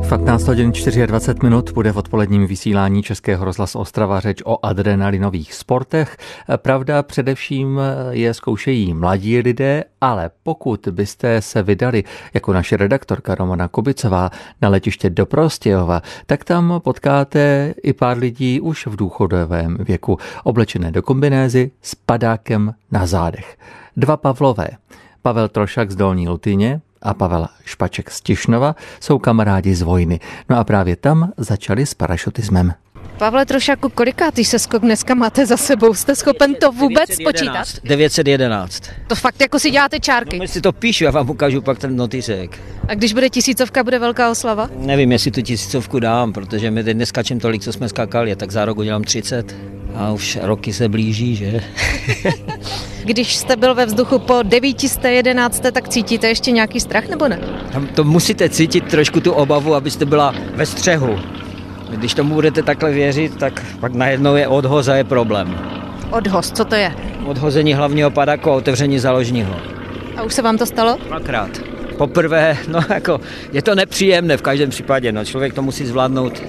V 15 hodin 24 minut bude v odpoledním vysílání Českého rozhlasu Ostrava řeč o adrenalinových sportech. Pravda, především je zkoušejí mladí lidé, ale pokud byste se vydali jako naše redaktorka Romana Kubicová na letiště do Prostějova, tak tam potkáte i pár lidí už v důchodovém věku, oblečené do kombinézy s padákem na zádech. Dva Pavlové, Pavel Trošak z Dolní Lutyně a Pavel Špaček z Tišnova, jsou kamarádi z vojny. No a právě tam začali s parašutismem. Pavle Trošáku, kolikátý seskok dneska máte za sebou? Jste schopen to vůbec 911, spočítat? 911. To fakt jako si děláte čárky. No, my si to píšu, já vám ukážu pak ten notýsek. A když bude 1000, bude velká oslava? Nevím, jestli tu 1000 dám, protože my teď neskačem tolik, co jsme skákali, tak za rok udělám 30 a už roky se blíží, že? Když jste byl ve vzduchu po 911, tak cítíte ještě nějaký strach nebo ne? To musíte cítit trošku tu obavu, abyste byla ve střehu. Když tomu budete takhle věřit, tak pak najednou je odhoz a je problém. Odhoz, co to je? Odhození hlavního padáku a otevření záložního. A už se vám to stalo? Dvakrát. Poprvé, no jako, je to nepříjemné v každém případě, no člověk to musí zvládnout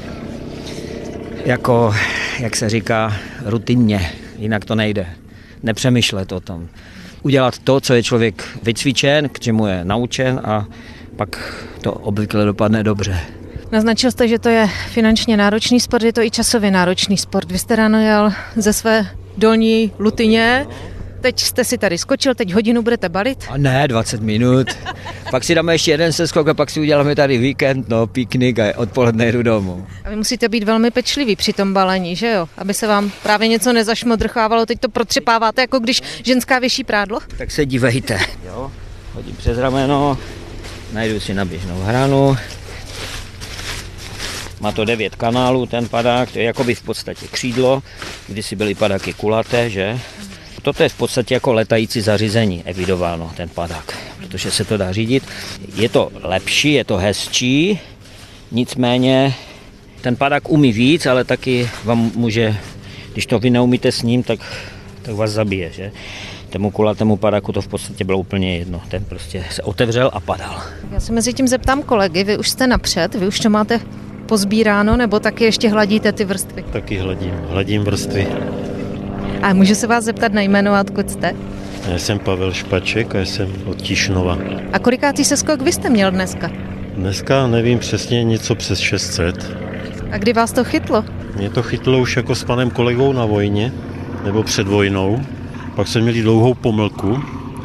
jako, jak se říká, rutinně, jinak to nejde. Nepřemýšlet o tom. Udělat to, co je člověk vycvičen, k čemu je naučen a pak to obvykle dopadne dobře. Naznačil jste, že to je finančně náročný sport, je to i časově náročný sport. Vy jste ráno jel ze své Dolní Lutyně, teď jste si tady skočil, teď hodinu budete balit? A ne, 20 minut. Pak si dáme ještě jeden seskok a pak si uděláme tady víkend, no, piknik a odpoledne jdu domů. A vy musíte být velmi pečliví při tom balení, že jo? Aby se vám právě něco nezašmodrchávalo, teď to protřepáváte, jako když ženská věší prádlo? Tak se dívejte. Jo, hodím přes rameno, najdu si na běžnou hranu. Má to 9 kanálů, ten padák, to je jakoby v podstatě křídlo, kdysi byly padáky kulaté, že? Toto je v podstatě jako letající zařízení evidováno, ten padák, protože se to dá řídit. Je to lepší, je to hezčí, nicméně ten padák umí víc, ale taky vám může, když to vy neumíte s ním, tak vás zabije, že? Tému kulatému padáku to v podstatě bylo úplně jedno, ten prostě se otevřel a padal. Já se mezi tím zeptám kolegy, vy už jste napřed, vy už to máte pozbíráno, nebo taky ještě hladíte ty vrstvy? Taky hladím vrstvy. A můžu se vás zeptat na jméno a odkud jste? Já jsem Pavel Špaček a jsem od Tišnova. A kolikátý seskok vy jste měl dneska? Dneska nevím přesně, něco přes 600. A kdy vás to chytlo? Mě to chytlo už jako s panem kolegou na vojně, nebo před vojnou. Pak jsme měli dlouhou pomlku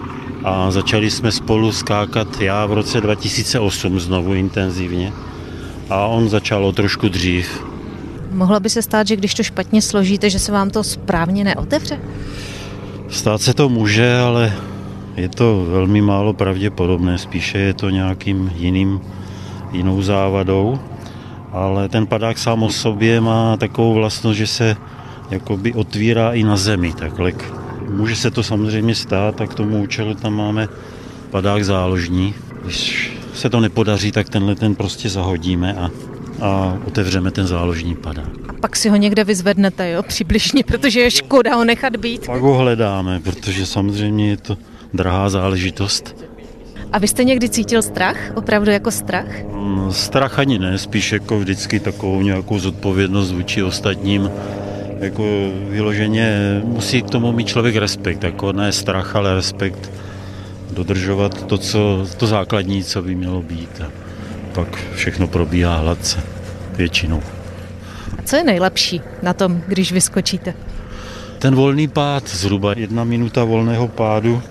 a začali jsme spolu skákat, já v roce 2008 znovu intenzivně. A on začal o trošku dřív. Mohlo by se stát, že když to špatně složíte, že se vám to správně neotevře? Stát se to může, ale je to velmi málo pravděpodobné. Spíše je to nějakým jinou závadou. Ale ten padák sám o sobě má takovou vlastnost, že se jakoby otvírá i na zemi. Takhle. Může se to samozřejmě stát, tak k tomu účelu tam máme padák záložní. Když se to nepodaří, tak ten prostě zahodíme a otevřeme ten záložní padák. A pak si ho někde vyzvednete, jo, přibližně, protože je škoda ho nechat být. Pak ho hledáme, protože samozřejmě je to drahá záležitost. A vy jste někdy cítil strach? Opravdu jako strach? Strach ani ne, spíš jako vždycky takovou nějakou zodpovědnost vůči ostatním. Jako vyloženě musí k tomu mít člověk respekt, jako ne strach, ale respekt. Dodržovat to základní, co by mělo být. A pak všechno probíhá hladce, většinou. A co je nejlepší na tom, když vyskočíte? Ten volný pád, zhruba 1 minuta volného pádu,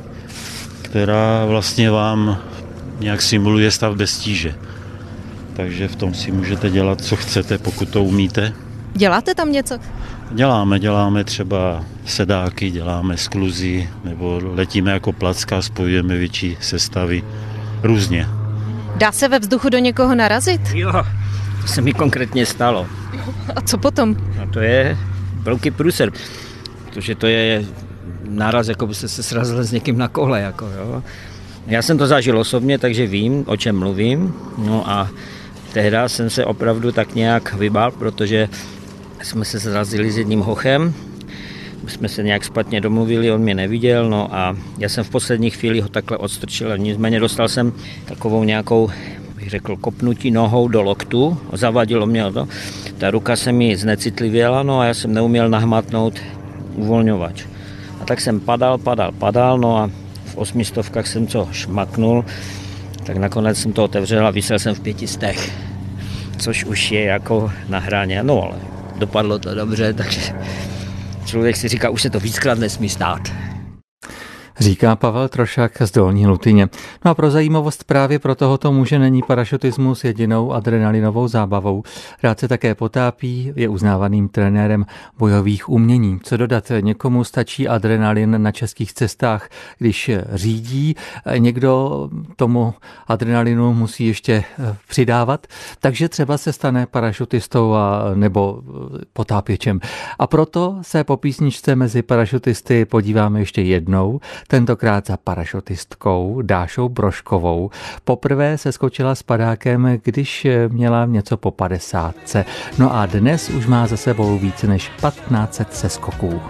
která vlastně vám nějak simuluje stav bez tíže. Takže v tom si můžete dělat, co chcete, pokud to umíte. Děláte tam něco? Děláme třeba sedáky, děláme skluzy, nebo letíme jako placka, spojujeme větší sestavy, různě. Dá se ve vzduchu do někoho narazit? Jo, to se mi konkrétně stalo. A co potom? A to je velký průser, protože to je náraz, jako byste se srazil s někým na kole. Jako, jo. Já jsem to zažil osobně, takže vím, o čem mluvím. No a tehdy jsem se opravdu tak nějak vybál, protože jsme se srazili s jedním hochem. My jsme se nějak špatně domluvili, on mě neviděl, no a já jsem v poslední chvíli ho takhle odstrčil, a nicméně dostal jsem takovou nějakou, bych bych řekl, kopnutí nohou do loktu, zavadilo mě to. Ta ruka se mi znecitlivěla, no a já jsem neuměl nahmatnout uvolňovač. A tak jsem padal, no a v 800 jsem co šmaknul, tak nakonec jsem to otevřel a visel jsem v 500, což už je jako na hraně, no ale dopadlo to dobře, takže člověk si říká, už se to víckrát nesmí stát. Říká Pavel Trošák z Dolní Lutyně. No a pro zajímavost právě pro tohoto muže není parašutismus jedinou adrenalinovou zábavou. Rád se také potápí, je uznávaným trenérem bojových umění. Co dodat, někomu stačí adrenalin na českých cestách, když řídí, někdo tomu adrenalinu musí ještě přidávat, takže třeba se stane parašutistou nebo potápěčem. A proto se po písničce mezi parašutisty podíváme ještě jednou, tentokrát za parašutistkou Dášou Brožkovou. Poprvé se skočila s padákem, když měla něco po 50. No a dnes už má za sebou více než 1500 seskoků.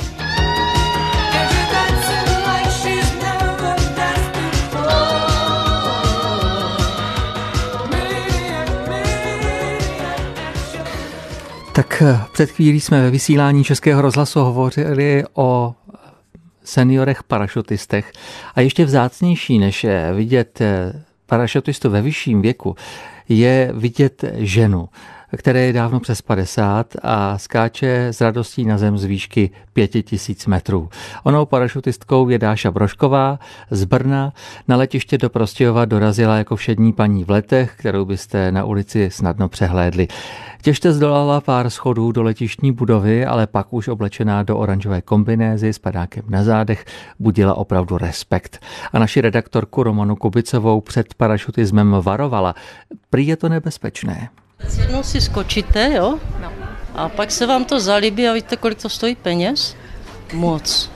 Tak před chvílí jsme ve vysílání Českého rozhlasu hovořili o seniorech parašutistech a ještě vzácnější, než je vidět parašutistu ve vyšším věku, je vidět ženu, které je dávno přes 50 a skáče s radostí na zem z výšky 5000 metrů. Onou parašutistkou je Dáša Brožková z Brna. Na letiště do Prostějova dorazila jako všední paní v letech, kterou byste na ulici snadno přehlédli. Těžce zdolala pár schodů do letištní budovy, ale pak už oblečená do oranžové kombinézy s padákem na zádech budila opravdu respekt. A naši redaktorku Romanu Kubicovou před parašutismem varovala. Prý je to nebezpečné. Jednou si skočíte, jo? No. A pak se vám to zalíbí a víte, kolik to stojí peněz? Moc.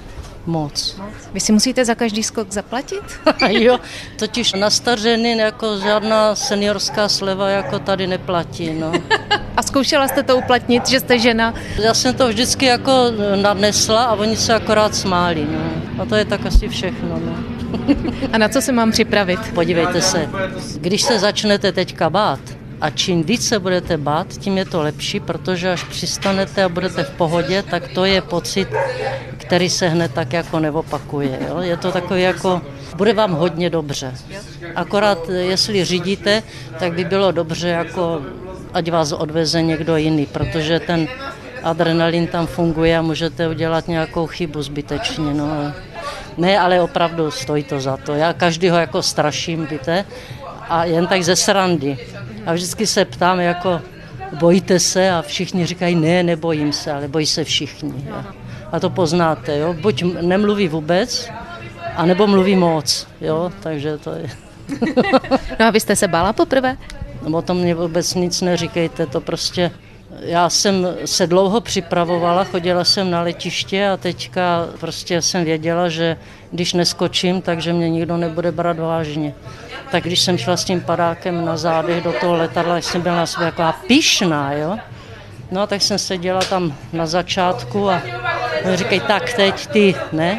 Vy si musíte za každý skok zaplatit? Jo, totiž na stařeny jako žádná seniorská sleva jako tady neplatí, no. A zkoušela jste to uplatnit, že jste žena? Já jsem to vždycky jako nadnesla a oni se akorát smáli, no. A to je tak asi všechno, no. A na co se mám připravit? Podívejte se, když se začnete teďka bát, a čím víc se budete bát, tím je to lepší, protože až přistanete a budete v pohodě, tak to je pocit, který se hned tak jako neopakuje. Jo? Je to takový jako, bude vám hodně dobře. Akorát, jestli řídíte, tak by bylo dobře, jako, ať vás odveze někdo jiný, protože ten adrenalin tam funguje a můžete udělat nějakou chybu zbytečně. No. Ne, ale opravdu stojí to za to. Já každýho jako straším, víte, a jen tak ze srandy. A vždycky se ptám, jako bojíte se a všichni říkají, ne, nebojím se, ale bojí se všichni. Jo. A to poznáte, jo. Buď nemluví vůbec, anebo mluví moc, jo, takže to je. No a vy jste se bála poprvé? No o tom mě vůbec nic neříkejte, to prostě, já jsem se dlouho připravovala, chodila jsem na letiště a teďka prostě jsem věděla, že když neskočím, takže mě nikdo nebude brát vážně. Tak když jsem šla s tím padákem na zádech do toho letadla, jsem byla na sebe taková pyšná, jo. No tak jsem seděla tam na začátku a říkají, tak teď ty, ne?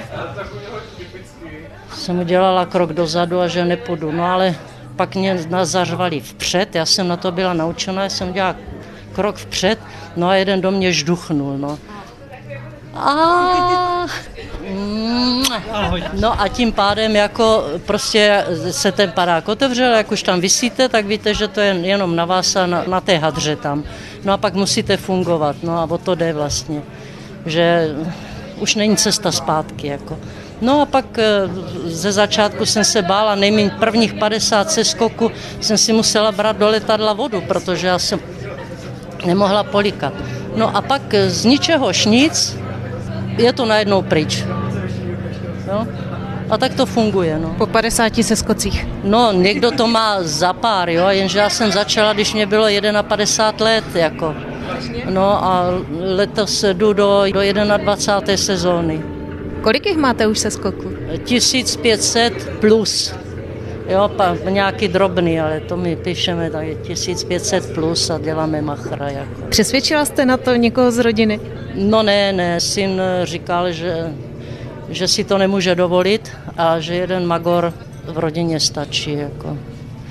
Jsem udělala krok dozadu a že nepůjdu, no ale pak mě nás zařvali vpřed, já jsem na to byla naučená, jsem udělala krok vpřed, no a jeden do mě žduchnul, no. No a tím pádem jako prostě se ten padák otevřel, jak už tam visíte, tak víte, že to je jenom na vás a na té hadře tam. No a pak musíte fungovat, no a o to jde vlastně, že už není cesta zpátky, jako. No a pak ze začátku jsem se bála, nejméně prvních 50 seskoků jsem si musela brát do letadla vodu, protože já jsem nemohla polikat. No a pak z ničehož nic je to najednou pryč. Jo? A tak to funguje. No. Po 50 seskocích. No, někdo to má za pár, jo, jenže já jsem začala, když mě bylo 51 let, jako. No a letos jdu do 21. sezóny. Kolik jich máte už seskoků? 1500 plus. Jo, nějaký drobný, ale to my píšeme, tak je 1500 plus a děláme machra. Jako. Přesvědčila jste na to někoho z rodiny? No ne, syn říkal, že si to nemůže dovolit a že jeden magor v rodině stačí. Jako.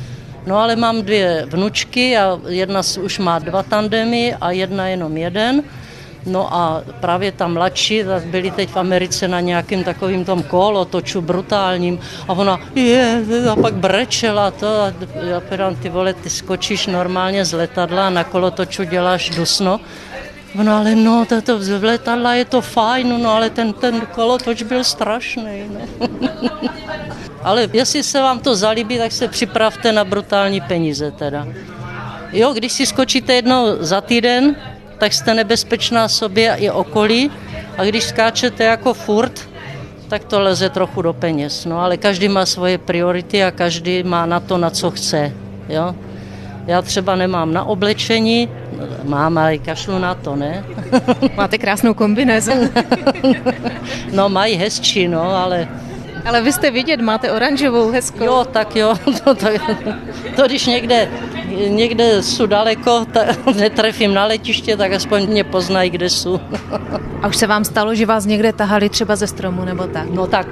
No ale mám 2 vnučky a jedna už má 2 tandemy a jedna jenom jeden. No a právě ta mladší, byli teď v Americe na nějakým takovým tom kolotoču brutálním a ona a pak brečela to a já pědám, ty vole, ty skočíš normálně z letadla a na kolotoču děláš dusno. Ona, ale no, to z letadla je to fajn, no ale ten kolotoč byl strašný. No. Ale jestli se vám to zalíbí, tak se připravte na brutální peníze teda. Jo, když si skočíte jednou za týden, tak jste nebezpečná sobě i okolí a když skáčete jako furt, tak to leze trochu do peněz. No ale každý má svoje priority a každý má na to, na co chce. Jo? Já třeba nemám na oblečení, mám, ale kašlu na to, ne? Máte krásnou kombinézu. No mají hezčí, no, ale... Ale vy jste vidět, máte oranžovou, hezkou. Jo, tak jo, to když někde jsou daleko, netrefím na letiště, tak aspoň mě poznají, kde jsou. A už se vám stalo, že vás někde tahali třeba ze stromu, nebo tak? No tak.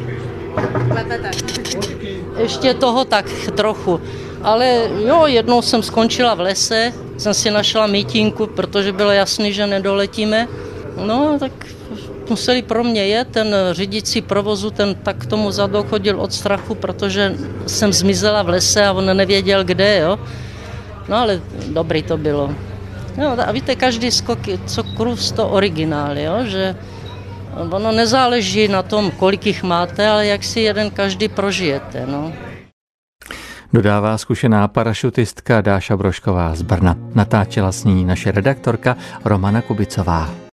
Ještě toho tak trochu. Ale jo, jednou jsem skončila v lese, jsem si našla mítinku, protože bylo jasný, že nedoletíme. No, tak museli pro mě jet, ten řídící provozu, ten tak k tomu zadu chodil od strachu, protože jsem zmizela v lese a on nevěděl kde, jo. No ale dobrý to bylo. No, a víte, každý skok, co krůz to originál, jo, že ono nezáleží na tom, kolik jich máte, ale jak si jeden každý prožijete, no. Dodává zkušená parašutistka Dáša Brožková z Brna. Natáčela s ní naše redaktorka Romana Kubicová.